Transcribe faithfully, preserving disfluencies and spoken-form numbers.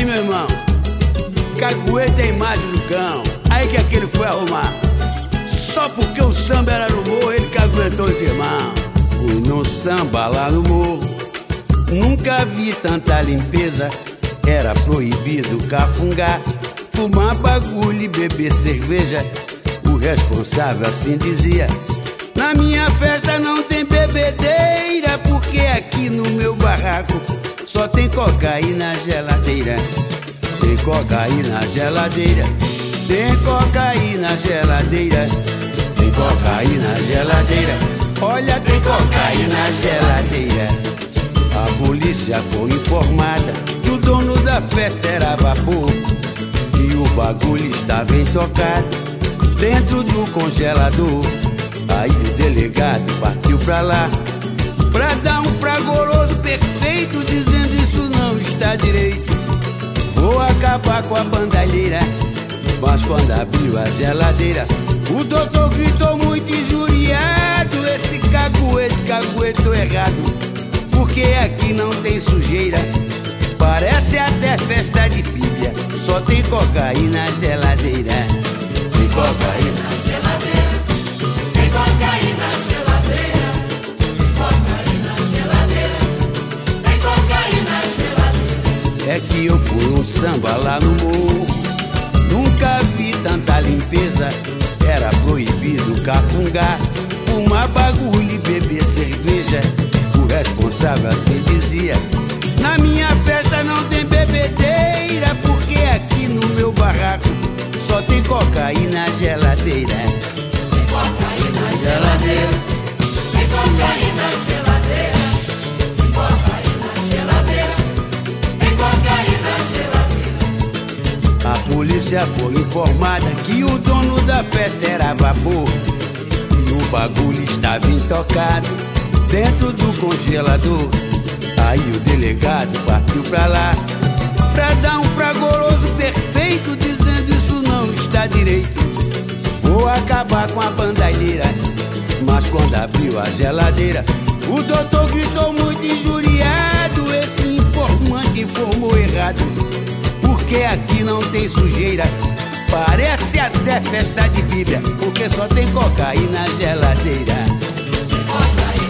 meu irmão, cagueta é imagem do cão. Aí que aquele foi arrumar. Só porque o samba era no morro, ele caguetou os irmãos. Fui no samba lá no morro, nunca vi tanta limpeza. Era proibido cafungar, fumar bagulho e beber cerveja. O responsável assim dizia: na minha festa não tem bebedeira, porque aqui no meu barraco só tem cocaína na geladeira. Tem cocaína na geladeira, tem cocaína na geladeira, tem cocaína na geladeira. Olha, tem cocaína na geladeira. A polícia foi informada que o dono da festa era vapor, e o bagulho estava intocado dentro do congelador. Aí o delegado partiu pra lá pra dar um fragoroso perfeito, dizendo: isso não está direito, vou acabar com a bandalheira. Mas quando abriu a geladeira, o doutor gritou muito injuriado: esse cagueto, cagueto errado, porque aqui não tem sujeira. Parece até festa de Bíblia, só tem cocaína na geladeira. Tem cocaína na geladeira, tem cocaína na geladeira, tem cocaína na geladeira, tem cocaína na geladeira. É que eu fui um samba lá no morro, nunca vi tanta limpeza. Era proibido cafungar, fumar bagulho e beber cerveja. O responsável assim dizia: na minha festa não tem bebedeira, porque aqui no meu barraco só tem cocaína na geladeira. Tem cocaína na geladeira, tem cocaína na geladeira, tem cocaína na geladeira, tem cocaína na geladeira. A polícia foi informada que o dono da festa era vapor, e o bagulho estava intocado dentro do congelador. Aí o delegado partiu pra lá pra dar um fragoroso perfeito, dizendo: isso não está direito, vou acabar com a bandalheira. Mas quando abriu a geladeira, o doutor gritou muito injuriado: esse informante informou errado, porque aqui não tem sujeira. Parece até festa de Bíblia, porque só tem cocaína na geladeira. Cocaína.